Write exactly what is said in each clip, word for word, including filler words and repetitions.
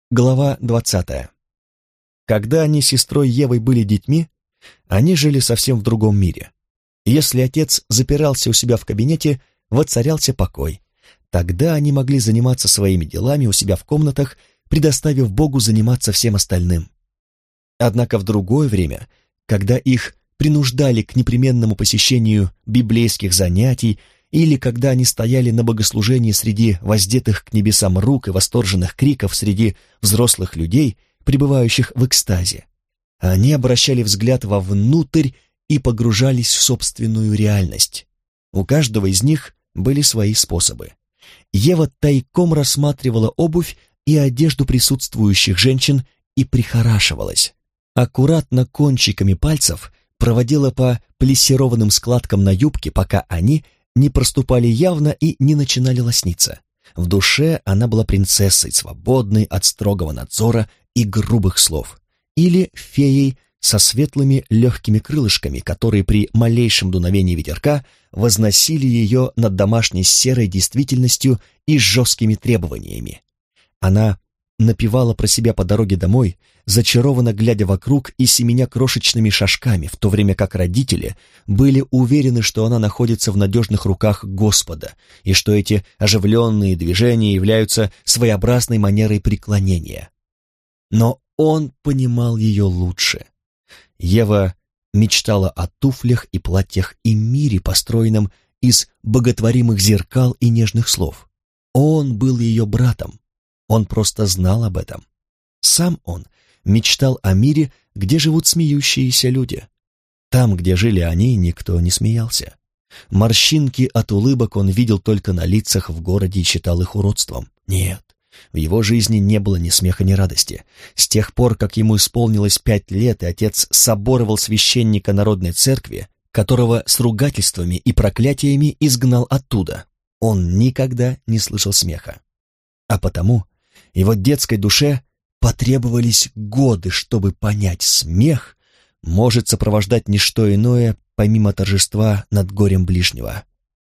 Глава двадцатая. Когда они с сестрой Евой были детьми, они жили совсем в другом мире. Если отец запирался у себя в кабинете, воцарялся покой. Тогда они могли заниматься своими делами у себя в комнатах, предоставив Богу заниматься всем остальным. Однако в другое время, когда их принуждали к непременному посещению библейских занятий или когда они стояли на богослужении среди воздетых к небесам рук и восторженных криков среди взрослых людей, пребывающих в экстазе, они обращали взгляд вовнутрь и погружались в собственную реальность. У каждого из них были свои способы. Ева тайком рассматривала обувь и одежду присутствующих женщин и прихорашивалась. Аккуратно кончиками пальцев проводила по плессированным складкам на юбке, пока они не проступали явно и не начинали лосниться. В душе она была принцессой, свободной от строгого надзора и грубых слов, или феей со светлыми легкими крылышками, которые при малейшем дуновении ветерка возносили ее над домашней серой действительностью и жесткими требованиями. Она напевала про себя по дороге домой, зачарованно глядя вокруг и семеня крошечными шажками, в то время как родители были уверены, что она находится в надежных руках Господа, и что эти оживленные движения являются своеобразной манерой преклонения. Но он понимал ее лучше. Ева мечтала о туфлях и платьях и мире, построенном из боготворимых зеркал и нежных слов. Он был ее братом. Он просто знал об этом. Сам он мечтал о мире, где живут смеющиеся люди. Там, где жили они, никто не смеялся. Морщинки от улыбок он видел только на лицах в городе и считал их уродством. Нет, в его жизни не было ни смеха, ни радости. С тех пор, как ему исполнилось пять лет, и отец соборовал священника народной церкви, которого с ругательствами и проклятиями изгнал оттуда, он никогда не слышал смеха. А потому его детской душе потребовались годы, чтобы понять: смех может сопровождать не что иное, помимо торжества над горем ближнего.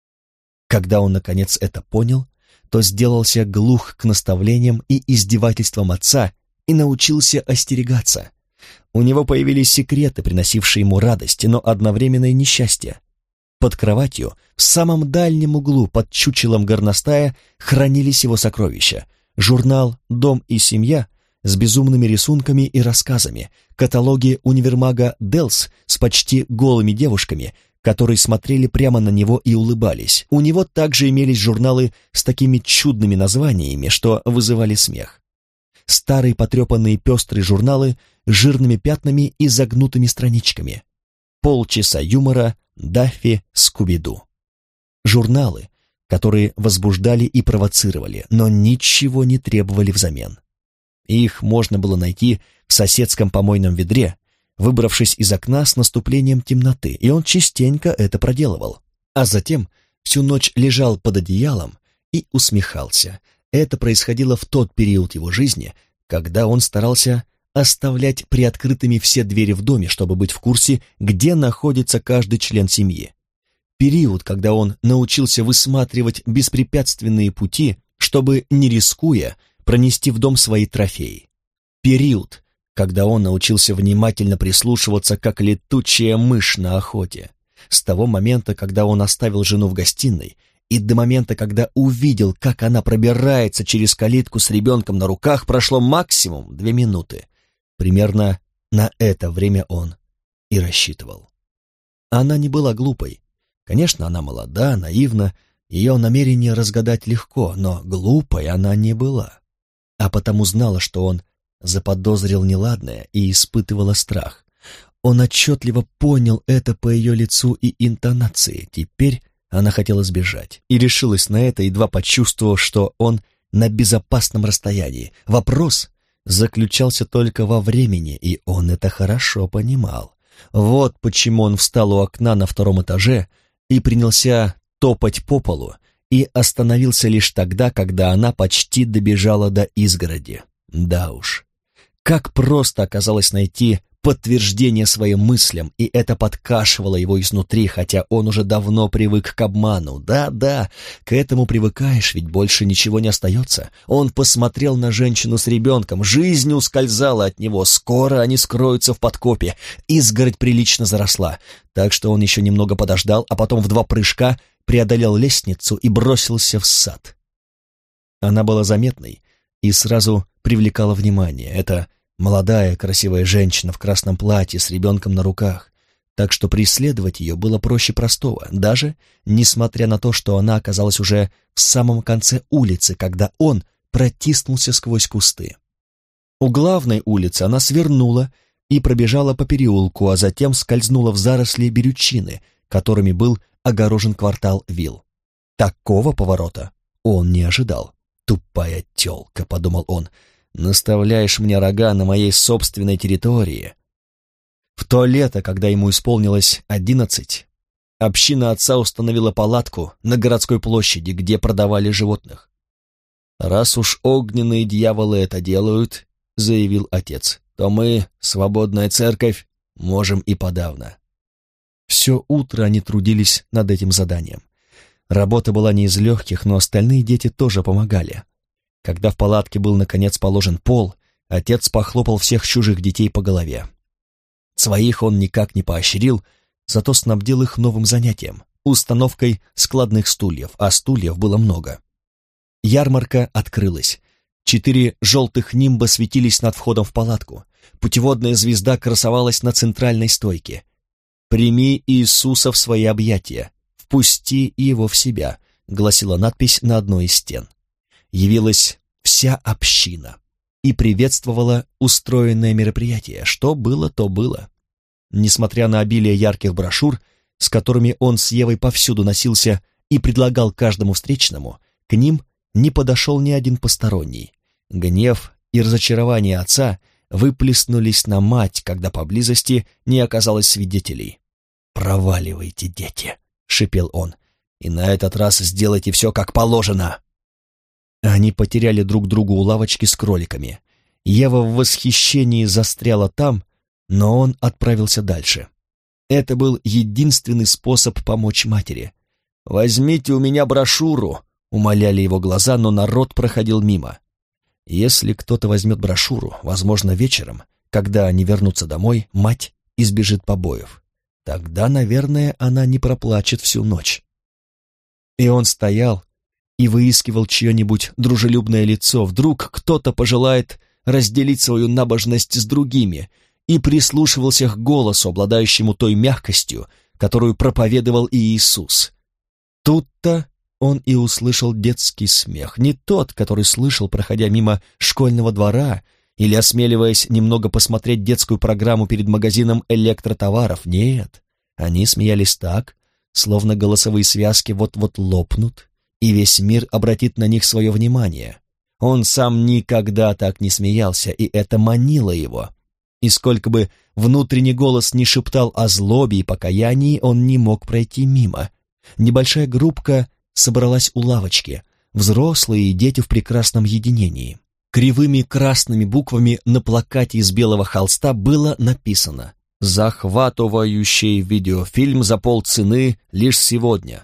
Когда он, наконец, это понял, то сделался глух к наставлениям и издевательствам отца и научился остерегаться. У него появились секреты, приносившие ему радость, но одновременно и несчастье. Под кроватью, в самом дальнем углу, под чучелом горностая, хранились его сокровища: журнал «Дом и семья» с безумными рисунками и рассказами, каталоги универмага «Делс» с почти голыми девушками, которые смотрели прямо на него и улыбались. У него также имелись журналы с такими чудными названиями, что вызывали смех. Старые потрепанные пестрые журналы с жирными пятнами и загнутыми страничками. Полчаса юмора, Даффи, Скуби-Ду. Журналы, которые возбуждали и провоцировали, но ничего не требовали взамен. Их можно было найти в соседском помойном ведре, выбравшись из окна с наступлением темноты, и он частенько это проделывал. А затем всю ночь лежал под одеялом и усмехался. Это происходило в тот период его жизни, когда он старался оставлять приоткрытыми все двери в доме, чтобы быть в курсе, где находится каждый член семьи. Период, когда он научился высматривать беспрепятственные пути, чтобы, не рискуя, пронести в дом свои трофеи. Период, когда он научился внимательно прислушиваться, как летучая мышь на охоте. С того момента, когда он оставил жену в гостиной, и до момента, когда увидел, как она пробирается через калитку с ребенком на руках, прошло максимум две минуты. Примерно на это время он и рассчитывал. Она не была глупой. Конечно, она молода, наивна, ее намерение разгадать легко, но глупой она не была. А потому знала, что он заподозрил неладное и испытывала страх. Он отчетливо понял это по ее лицу и интонации. Теперь она хотела сбежать и решилась на это, едва почувствовав, что он на безопасном расстоянии. Вопрос заключался только во времени, и он это хорошо понимал. Вот почему он встал у окна на втором этаже и принялся топать по полу, и остановился лишь тогда, когда она почти добежала до изгороди. Да уж, как просто оказалось найти подтверждение своим мыслям, и это подкашивало его изнутри, хотя он уже давно привык к обману. Да-да, к этому привыкаешь, ведь больше ничего не остается. Он посмотрел на женщину с ребенком, жизнь ускользала от него, скоро они скроются в подкопе, изгородь прилично заросла, так что он еще немного подождал, а потом в два прыжка преодолел лестницу и бросился в сад. Она была заметной и сразу привлекала внимание. Это молодая красивая женщина в красном платье с ребенком на руках, так что преследовать ее было проще простого, даже несмотря на то, что она оказалась уже в самом конце улицы, когда он протиснулся сквозь кусты. У главной улицы она свернула и пробежала по переулку, а затем скользнула в заросли берючины, которыми был огорожен квартал вилл. Такого поворота он не ожидал. «Тупая тёлка», — подумал он, — «наставляешь мне рога на моей собственной территории». В то лето, когда ему исполнилось одиннадцать, община отца установила палатку на городской площади, где продавали животных. «Раз уж огненные дьяволы это делают, — заявил отец, — то мы, свободная церковь, можем и подавно». Все утро они трудились над этим заданием. Работа была не из легких, но остальные дети тоже помогали. Когда в палатке был наконец положен пол, отец похлопал всех чужих детей по голове. Своих он никак не поощрил, зато снабдил их новым занятием — установкой складных стульев, а стульев было много. Ярмарка открылась. Четыре желтых нимба светились над входом в палатку. Путеводная звезда красовалась на центральной стойке. «Прими Иисуса в свои объятия, впусти его в себя», — гласила надпись на одной из стен. Явилась вся община и приветствовала устроенное мероприятие. Что было, то было. Несмотря на обилие ярких брошюр, с которыми он с Евой повсюду носился и предлагал каждому встречному, к ним не подошел ни один посторонний. Гнев и разочарование отца выплеснулись на мать, когда поблизости не оказалось свидетелей. «Проваливайте, дети», — шипел он, — «и на этот раз сделайте все как положено». Они потеряли друг друга у лавочки с кроликами. Ева в восхищении застряла там, но он отправился дальше. Это был единственный способ помочь матери. «Возьмите у меня брошюру», — умоляли его глаза, но народ проходил мимо. Если кто-то возьмет брошюру, возможно, вечером, когда они вернутся домой, мать избежит побоев. Тогда, наверное, она не проплачет всю ночь. И он стоял и выискивал чье-нибудь дружелюбное лицо. Вдруг кто-то пожелает разделить свою набожность с другими, и прислушивался к голосу, обладающему той мягкостью, которую проповедовал и Иисус. Тут-то он и услышал детский смех, не тот, который слышал, проходя мимо школьного двора или осмеливаясь немного посмотреть детскую программу перед магазином электротоваров. Нет, они смеялись так, словно голосовые связки вот-вот лопнут, и весь мир обратит на них свое внимание. Он сам никогда так не смеялся, и это манило его. И сколько бы внутренний голос не шептал о злобе и покаянии, он не мог пройти мимо. Небольшая группка собралась у лавочки, взрослые и дети в прекрасном единении. Кривыми красными буквами на плакате из белого холста было написано «Захватывающий видеофильм за полцены лишь сегодня».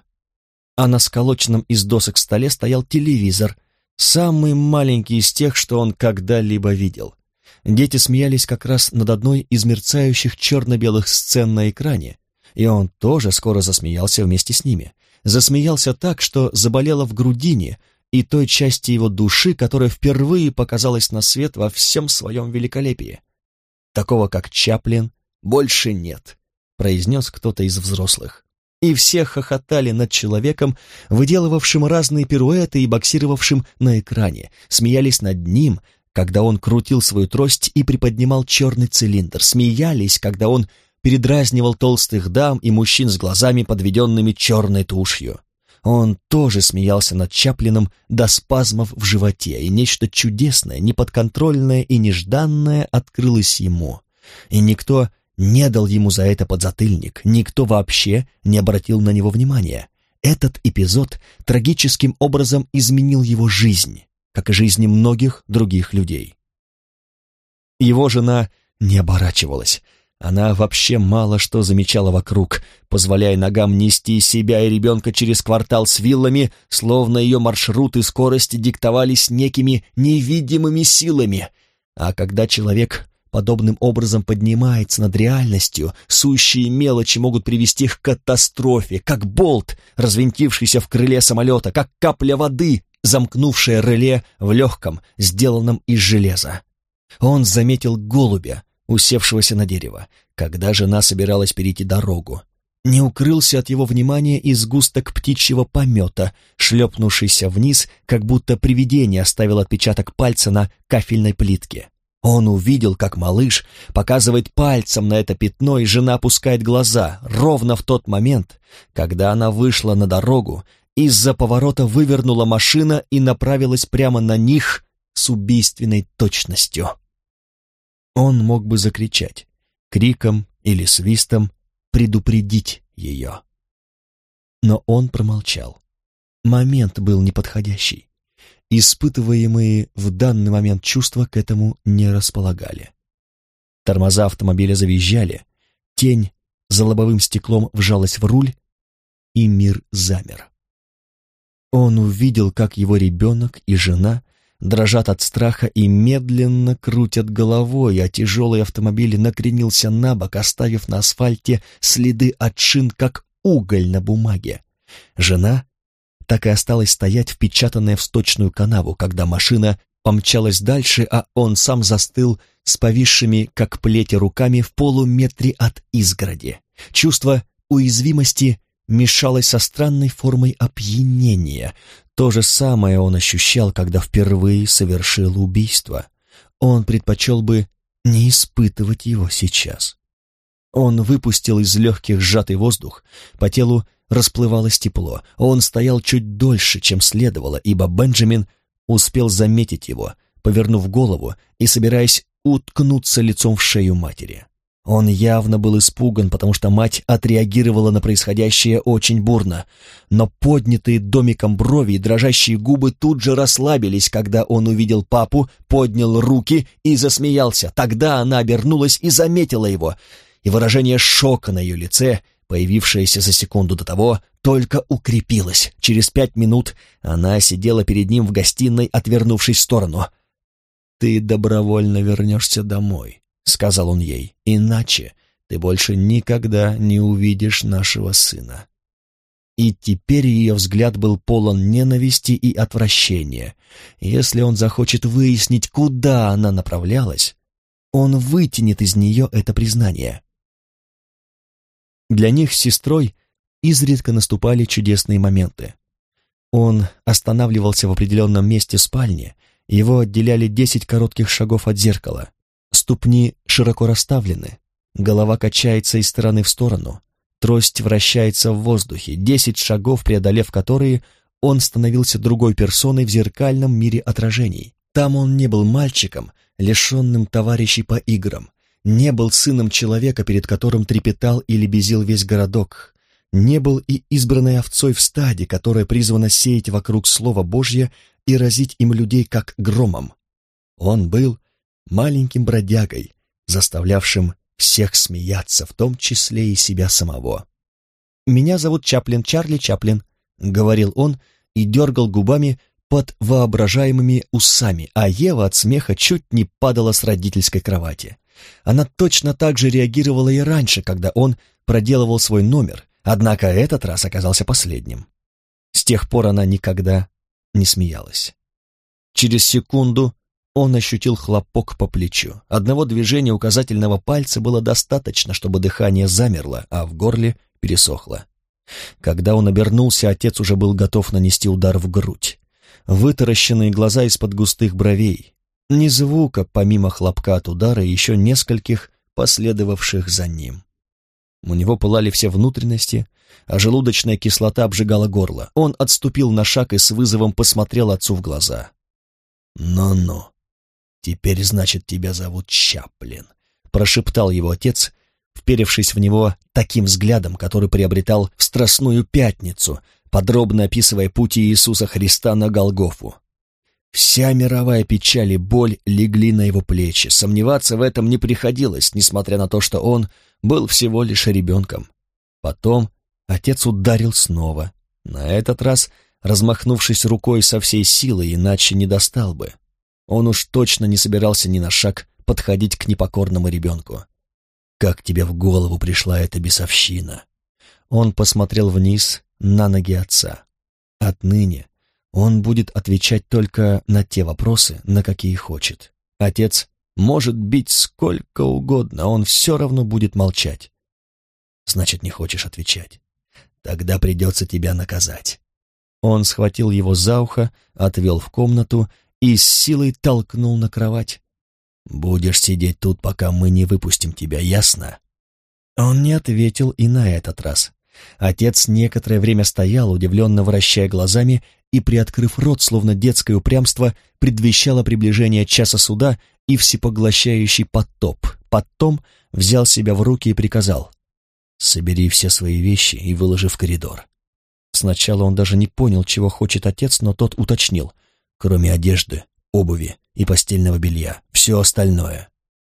А на сколоченном из досок столе стоял телевизор, самый маленький из тех, что он когда-либо видел. Дети смеялись как раз над одной из мерцающих черно-белых сцен на экране, и он тоже скоро засмеялся вместе с ними. Засмеялся так, что заболело в грудине и той части его души, которая впервые показалась на свет во всем своем великолепии. «Такого, как Чаплин, больше нет», — произнес кто-то из взрослых. И все хохотали над человеком, выделывавшим разные пируэты и боксировавшим на экране, смеялись над ним, когда он крутил свою трость и приподнимал черный цилиндр, смеялись, когда он передразнивал толстых дам и мужчин с глазами, подведенными черной тушью. Он тоже смеялся над Чаплином до спазмов в животе, и нечто чудесное, неподконтрольное и нежданное открылось ему. И никто не дал ему за это подзатыльник, никто вообще не обратил на него внимания. Этот эпизод трагическим образом изменил его жизнь, как и жизни многих других людей. Его жена не оборачивалась. Она вообще мало что замечала вокруг, позволяя ногам нести себя и ребенка через квартал с виллами, словно ее маршрут и скорость диктовались некими невидимыми силами. А когда человек подобным образом поднимается над реальностью, сущие мелочи могут привести к катастрофе, как болт, развинтившийся в крыле самолета, как капля воды, замкнувшая реле в легком, сделанном из железа. Он заметил голубя, усевшегося на дерево, когда жена собиралась перейти дорогу. Не укрылся от его внимания и сгусток птичьего помета, шлепнувшийся вниз, как будто привидение оставило отпечаток пальца на кафельной плитке. Он увидел, как малыш показывает пальцем на это пятно, и жена опускает глаза ровно в тот момент, когда она вышла на дорогу, из-за поворота вывернула машина и направилась прямо на них с убийственной точностью. Он мог бы закричать, криком или свистом предупредить ее. Но он промолчал. Момент был неподходящий. Испытываемые в данный момент чувства к этому не располагали. Тормоза автомобиля завизжали, тень за лобовым стеклом вжалась в руль, и мир замер. Он увидел, как его ребенок и жена дрожат от страха и медленно крутят головой, а тяжелый автомобиль накренился на бок, оставив на асфальте следы от шин, как уголь на бумаге. Жена так и осталась стоять, впечатанная в сточную канаву, когда машина помчалась дальше, а он сам застыл с повисшими, как плети, руками в полуметре от изгороди. Чувство уязвимости мешалось со странной формой опьянения. То же самое он ощущал, когда впервые совершил убийство. Он предпочел бы не испытывать его сейчас. Он выпустил из легких сжатый воздух, по телу расплывалось тепло. Он стоял чуть дольше, чем следовало, ибо Бенджамин успел заметить его, повернув голову и собираясь уткнуться лицом в шею матери. Он явно был испуган, потому что мать отреагировала на происходящее очень бурно, но поднятые домиком брови и дрожащие губы тут же расслабились, когда он увидел папу, поднял руки и засмеялся. Тогда она обернулась и заметила его, и выражение шока на ее лице, появившееся за секунду до того, только укрепилось. Через пять минут она сидела перед ним в гостиной, отвернувшись в сторону. «Ты добровольно вернешься домой», — сказал он ей, — «иначе ты больше никогда не увидишь нашего сына». И теперь ее взгляд был полон ненависти и отвращения. Если он захочет выяснить, куда она направлялась, он вытянет из нее это признание. Для них с сестрой изредка наступали чудесные моменты. Он останавливался в определенном месте спальни, его отделяли десять коротких шагов от зеркала. Ступни широко расставлены, голова качается из стороны в сторону, трость вращается в воздухе, десять шагов, преодолев которые, он становился другой персоной в зеркальном мире отражений. Там он не был мальчиком, лишенным товарищей по играм, не был сыном человека, перед которым трепетал и лебезил весь городок, не был и избранной овцой в стаде, которая призвана сеять вокруг Слова Божье и разить им людей как громом. Он был маленьким бродягой, заставлявшим всех смеяться, в том числе и себя самого. «Меня зовут Чаплин, Чарли Чаплин», — говорил он и дергал губами под воображаемыми усами, а Ева от смеха чуть не падала с родительской кровати. Она точно так же реагировала и раньше, когда он проделывал свой номер, однако этот раз оказался последним. С тех пор она никогда не смеялась. Через секунду он ощутил хлопок по плечу. Одного движения указательного пальца было достаточно, чтобы дыхание замерло, а в горле пересохло. Когда он обернулся, отец уже был готов нанести удар в грудь. Вытаращенные глаза из-под густых бровей. Ни звука, помимо хлопка от удара и еще нескольких, последовавших за ним. У него пылали все внутренности, а желудочная кислота обжигала горло. Он отступил на шаг и с вызовом посмотрел отцу в глаза. «Ну-ну, теперь, значит, тебя зовут Чаплин», — прошептал его отец, вперевшись в него таким взглядом, который приобретал в Страстную Пятницу, подробно описывая путь Иисуса Христа на Голгофу. Вся мировая печаль и боль легли на его плечи. Сомневаться в этом не приходилось, несмотря на то, что он был всего лишь ребенком. Потом отец ударил снова, на этот раз размахнувшись рукой со всей силы, иначе не достал бы. Он уж точно не собирался ни на шаг подходить к непокорному ребенку. «Как тебе в голову пришла эта бесовщина?» Он посмотрел вниз на ноги отца. Отныне он будет отвечать только на те вопросы, на какие хочет. Отец может бить сколько угодно, он все равно будет молчать. Значит, не хочешь отвечать? Тогда придется тебя наказать. Он схватил его за ухо, отвел в комнату и с силой толкнул на кровать. «Будешь сидеть тут, пока мы не выпустим тебя, ясно?» Он не ответил и на этот раз. Отец некоторое время стоял, удивленно вращая глазами и приоткрыв рот, словно детское упрямство предвещало приближение часа суда и всепоглощающий потоп. Потом взял себя в руки и приказал: «Собери все свои вещи и выложи в коридор». Сначала он даже не понял, чего хочет отец, но тот уточнил: «Кроме одежды, обуви и постельного белья, все остальное».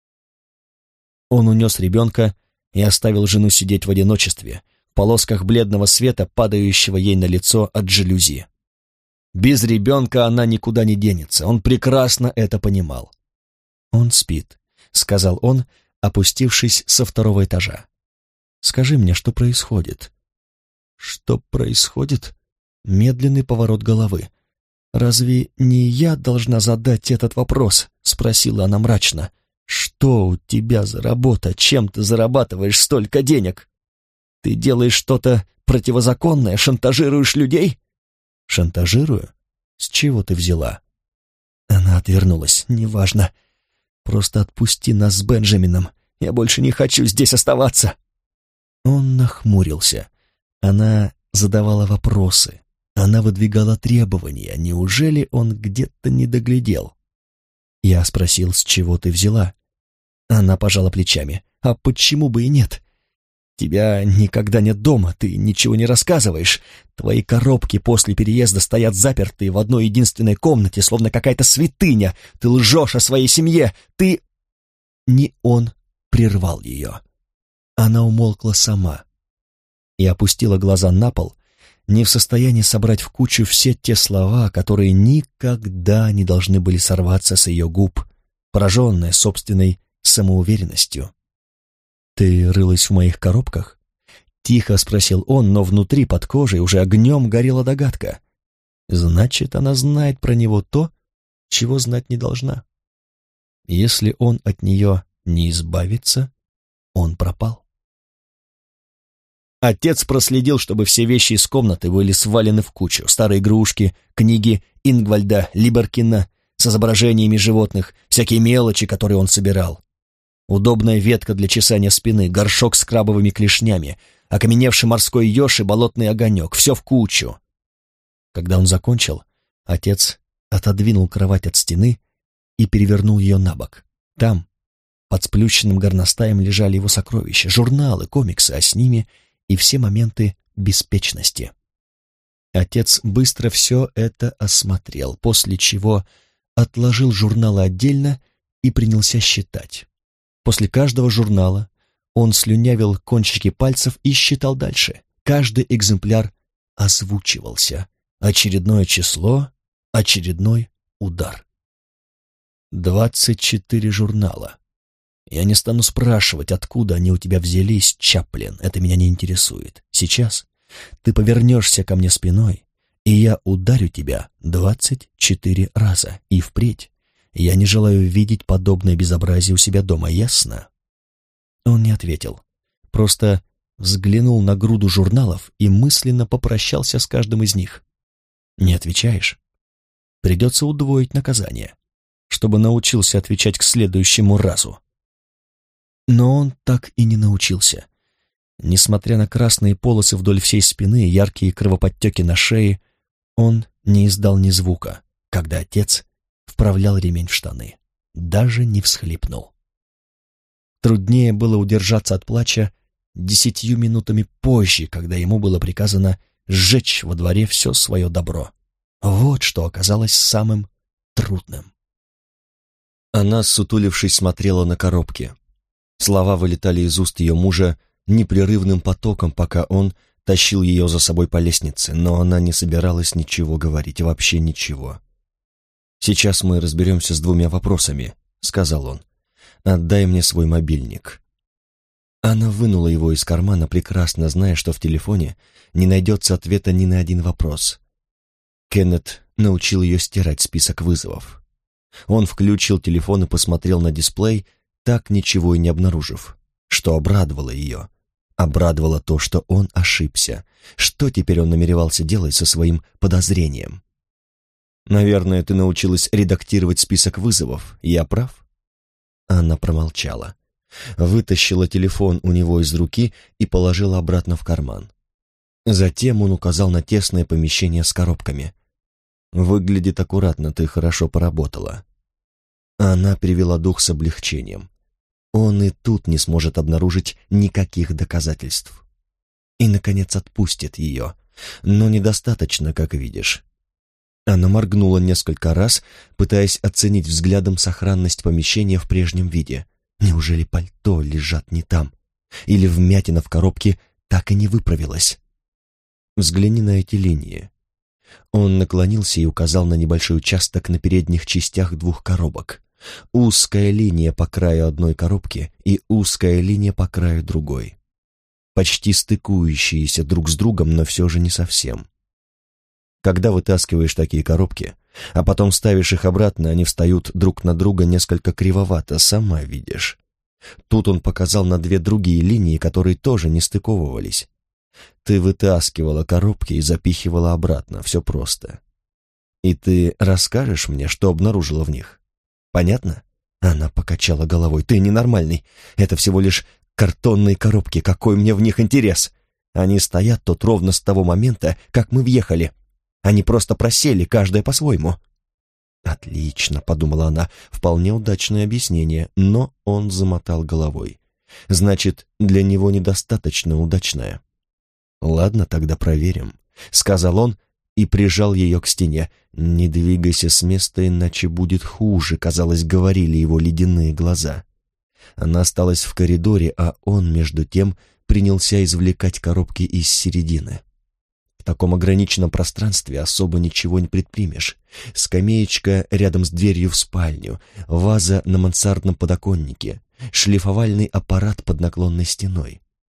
Он унес ребенка и оставил жену сидеть в одиночестве, в полосках бледного света, падающего ей на лицо от жалюзи. Без ребенка она никуда не денется, он прекрасно это понимал. «Он спит», — сказал он, опустившись со второго этажа. «Скажи мне, что происходит?» «Что происходит?» Медленный поворот головы. «Разве не я должна задать этот вопрос?» — спросила она мрачно. «Что у тебя за работа? Чем ты зарабатываешь столько денег? Ты делаешь что-то противозаконное, шантажируешь людей?» «Шантажирую? С чего ты взяла?» Она отвернулась. «Неважно. Просто отпусти нас с Бенджамином. Я больше не хочу здесь оставаться». Он нахмурился. Она задавала вопросы. Она выдвигала требования. Неужели он где-то не доглядел? Я спросил, с чего ты взяла? Она пожала плечами. А почему бы и нет? Тебя никогда нет дома, ты ничего не рассказываешь. Твои коробки после переезда стоят запертые в одной единственной комнате, словно какая-то святыня. Ты лжешь о своей семье. Ты... Не он прервал ее. Она умолкла сама и опустила глаза на пол, не в состоянии собрать в кучу все те слова, которые никогда не должны были сорваться с ее губ, пораженная собственной самоуверенностью. «Ты рылась в моих коробках?» — тихо спросил он, но внутри, под кожей, уже огнем горела догадка. Значит, она знает про него то, чего знать не должна. Если он от нее не избавится, он пропал. Отец проследил, чтобы все вещи из комнаты были свалены в кучу. Старые игрушки, книги Ингвальда Либеркина с изображениями животных, всякие мелочи, которые он собирал. Удобная ветка для чесания спины, горшок с крабовыми клешнями, окаменевший морской еж и болотный огонек. Все в кучу. Когда он закончил, отец отодвинул кровать от стены и перевернул ее на бок. Там, под сплющенным горностаем, лежали его сокровища, журналы, комиксы, а с ними и все моменты беспечности. Отец быстро все это осмотрел, после чего отложил журналы отдельно и принялся считать. После каждого журнала он слюнявил кончики пальцев и считал дальше. Каждый экземпляр озвучивался. Очередное число, очередной удар. Двадцать четыре журнала. Я не стану спрашивать, откуда они у тебя взялись, Чаплин, это меня не интересует. Сейчас ты повернешься ко мне спиной, и я ударю тебя двадцать четыре раза, и впредь я не желаю видеть подобное безобразие у себя дома, ясно?» Он не ответил, просто взглянул на груду журналов и мысленно попрощался с каждым из них. «Не отвечаешь? Придется удвоить наказание, чтобы научился отвечать к следующему разу». Но он так и не научился. Несмотря на красные полосы вдоль всей спины, яркие кровоподтеки на шее, он не издал ни звука, когда отец вправлял ремень в штаны, даже не всхлипнул. Труднее было удержаться от плача десятью минутами позже, когда ему было приказано сжечь во дворе все свое добро. Вот что оказалось самым трудным. Она, сутулившись, смотрела на коробки. Слова вылетали из уст ее мужа непрерывным потоком, пока он тащил ее за собой по лестнице, но она не собиралась ничего говорить, вообще ничего. «Сейчас мы разберемся с двумя вопросами», — сказал он. «Отдай мне свой мобильник». Она вынула его из кармана, прекрасно зная, что в телефоне не найдется ответа ни на один вопрос. Кеннет научил ее стирать список вызовов. Он включил телефон и посмотрел на дисплей, так ничего и не обнаружив, что обрадовало ее. Обрадовало то, что он ошибся. Что теперь он намеревался делать со своим подозрением? «Наверное, ты научилась редактировать список вызовов. Я прав?» Она промолчала. Вытащила телефон у него из руки и положила обратно в карман. Затем он указал на тесное помещение с коробками. «Выглядит аккуратно, ты хорошо поработала». Она перевела дух с облегчением. Он и тут не сможет обнаружить никаких доказательств. И, наконец, отпустит ее, но недостаточно, как видишь. Она моргнула несколько раз, пытаясь оценить взглядом сохранность помещения в прежнем виде. Неужели пальто лежат не там? Или вмятина в коробке так и не выправилась? Взгляни на эти линии. Он наклонился и указал на небольшой участок на передних частях двух коробок. Узкая линия по краю одной коробки и узкая линия по краю другой. Почти стыкующиеся друг с другом, но все же не совсем. Когда вытаскиваешь такие коробки, а потом ставишь их обратно, они встают друг на друга несколько кривовато, сама видишь. Тут он показал на две другие линии, которые тоже не стыковывались. Ты вытаскивала коробки и запихивала обратно, все просто. И ты расскажешь мне, что обнаружила в них? Понятно? Она покачала головой. Ты ненормальный. Это всего лишь картонные коробки. Какой мне в них интерес? Они стоят тут ровно с того момента, как мы въехали. Они просто просели, каждая по-своему. Отлично, подумала она, вполне удачное объяснение, но он замотал головой. Значит, для него недостаточно удачное. Ладно, тогда проверим, сказал он и прижал ее к стене. Не двигайся с места, иначе будет хуже, казалось, говорили его ледяные глаза. Она осталась в коридоре, а он, между тем, принялся извлекать коробки из середины. В таком ограниченном пространстве особо ничего не предпримешь. Скамеечка рядом с дверью в спальню, ваза на мансардном подоконнике, шлифовальный аппарат под наклонной стеной.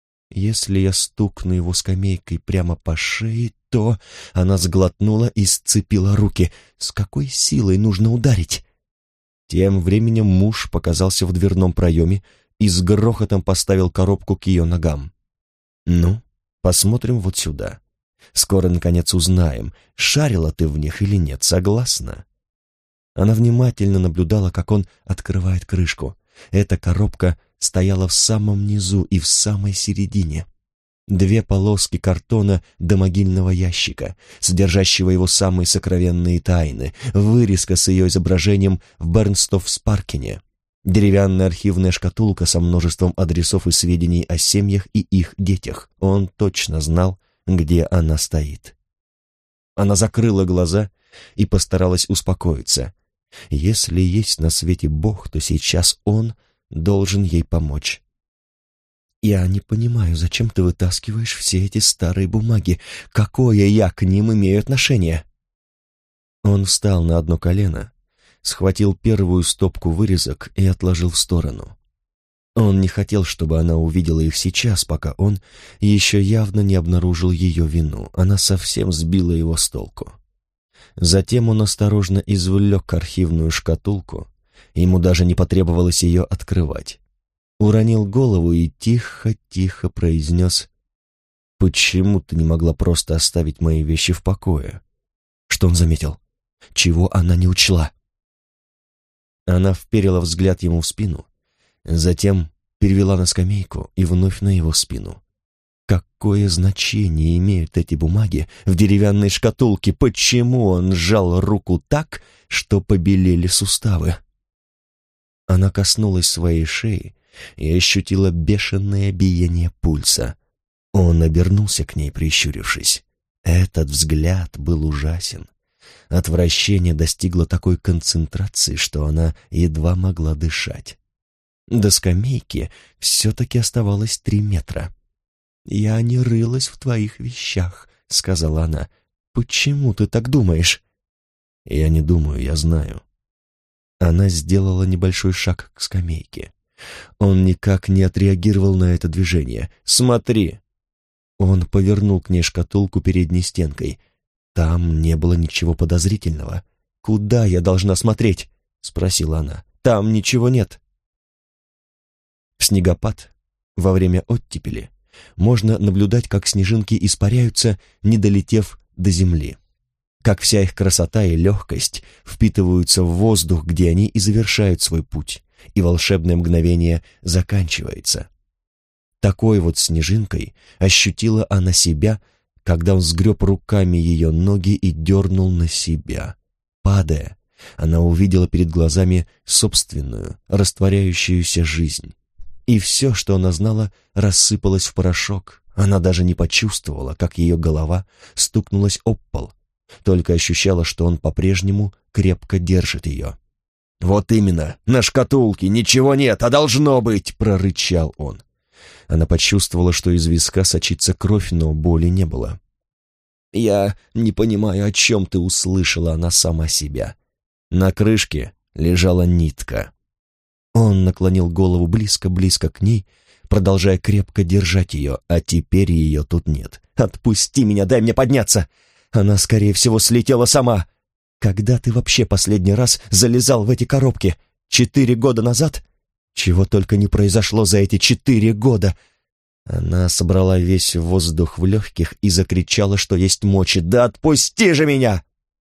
Если я стукну его скамейкой прямо по шее, то... Она сглотнула и сцепила руки. С какой силой нужно ударить? Тем временем муж показался в дверном проеме и с грохотом поставил коробку к ее ногам. «Ну, посмотрим вот сюда. Скоро, наконец, узнаем, шарила ты в них или нет, согласна?» Она внимательно наблюдала, как он открывает крышку. Эта коробка стояла в самом низу и в самой середине. Две полоски картона до могильного ящика, содержащего его самые сокровенные тайны, вырезка с ее изображением в Бернстоф-Спаркене, деревянная архивная шкатулка со множеством адресов и сведений о семьях и их детях. Он точно знал, где она стоит. Она закрыла глаза и постаралась успокоиться. Если есть на свете Бог, то сейчас Он должен ей помочь. «Я не понимаю, зачем ты вытаскиваешь все эти старые бумаги? Какое я к ним имею отношение?» Он встал на одно колено, схватил первую стопку вырезок и отложил в сторону. Он не хотел, чтобы она увидела их сейчас, пока он еще явно не обнаружил ее вину. Она совсем сбила его с толку. Затем он осторожно извлек архивную шкатулку, ему даже не потребовалось ее открывать. Уронил голову и тихо-тихо произнес: «Почему ты не могла просто оставить мои вещи в покое?» Что он заметил? Чего она не учла? Она вперила взгляд ему в спину, затем перевела на скамейку и вновь на его спину. Какое значение имеют эти бумаги в деревянной шкатулке? Почему он сжал руку так, что побелели суставы? Она коснулась своей шеи и ощутила бешеное биение пульса. Он обернулся к ней, прищурившись. Этот взгляд был ужасен. Отвращение достигло такой концентрации, что она едва могла дышать. До скамейки все-таки оставалось три метра. «Я не рылась в твоих вещах», — сказала она. «Почему ты так думаешь?» «Я не думаю, я знаю». Она сделала небольшой шаг к скамейке. Он никак не отреагировал на это движение. «Смотри!» Он повернул к ней шкатулку передней стенкой. Там не было ничего подозрительного. «Куда я должна смотреть?» — спросила она. «Там ничего нет». В снегопад, во время оттепели, можно наблюдать, как снежинки испаряются, не долетев до земли. Как вся их красота и легкость впитываются в воздух, где они и завершают свой путь, и волшебное мгновение заканчивается. Такой вот снежинкой ощутила она себя, когда он сгреб руками ее ноги и дернул на себя. Падая, она увидела перед глазами собственную, растворяющуюся жизнь. И все, что она знала, рассыпалось в порошок. Она даже не почувствовала, как ее голова стукнулась об пол, только ощущала, что он по-прежнему крепко держит ее. «Вот именно, на шкатулке ничего нет, а должно быть!» — прорычал он. Она почувствовала, что из виска сочится кровь, но боли не было. «Я не понимаю, о чем ты услышала», — она сама себя. На крышке лежала нитка. Он наклонил голову близко-близко к ней, продолжая крепко держать ее, а теперь ее тут нет. «Отпусти меня, дай мне подняться!» Она, скорее всего, слетела сама. «Когда ты вообще последний раз залезал в эти коробки? Четыре года назад? Чего только не произошло за эти четыре года!» Она собрала весь воздух в легких и закричала, что есть мочи. «Да отпусти же меня!»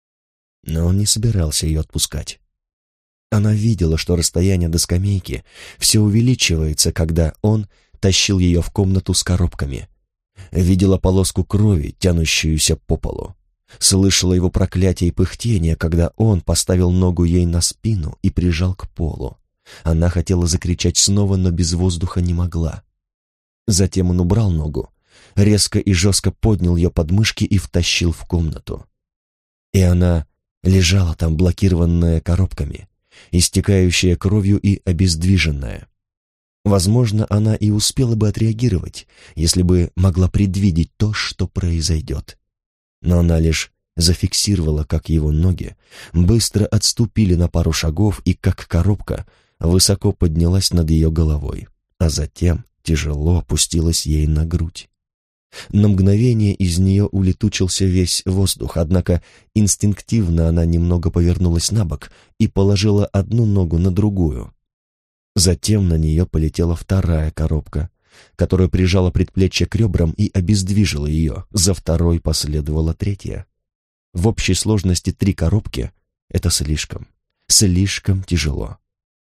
Но он не собирался ее отпускать. Она видела, что расстояние до скамейки все увеличивается, когда он тащил ее в комнату с коробками. Видела полоску крови, тянущуюся по полу. Слышала его проклятие и пыхтение, когда он поставил ногу ей на спину и прижал к полу. Она хотела закричать снова, но без воздуха не могла. Затем он убрал ногу, резко и жестко поднял ее подмышки и втащил в комнату. И она лежала там, блокированная коробками, истекающая кровью и обездвиженная. Возможно, она и успела бы отреагировать, если бы могла предвидеть то, что произойдет. Но она лишь зафиксировала, как его ноги быстро отступили на пару шагов и как коробка высоко поднялась над ее головой, а затем тяжело опустилась ей на грудь. На мгновение из нее улетучился весь воздух, однако инстинктивно она немного повернулась на бок и положила одну ногу на другую. Затем на нее полетела вторая коробка, которая прижала предплечье к ребрам и обездвижила ее. За второй последовала третья. В общей сложности три коробки — это слишком, слишком тяжело.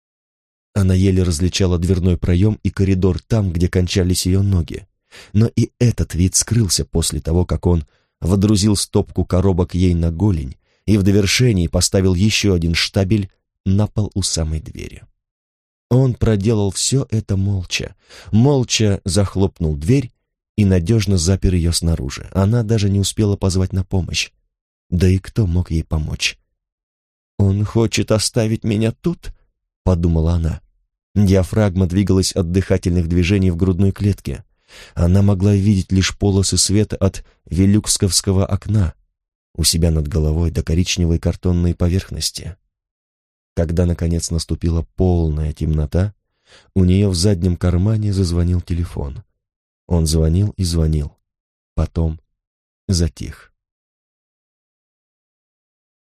Она еле различала дверной проем и коридор там, где кончались ее ноги. Но и этот вид скрылся после того, как он водрузил стопку коробок ей на голень и в довершении поставил еще один штабель на пол у самой двери. Он проделал все это молча, молча захлопнул дверь и надежно запер ее снаружи. Она даже не успела позвать на помощь. Да и кто мог ей помочь? «Он хочет оставить меня тут?» — подумала она. Диафрагма двигалась от дыхательных движений в грудной клетке. Она могла видеть лишь полосы света от велюксковского окна у себя над головой до коричневой картонной поверхности. Когда, наконец, наступила полная темнота, у нее в заднем кармане зазвонил телефон. Он звонил и звонил, потом затих.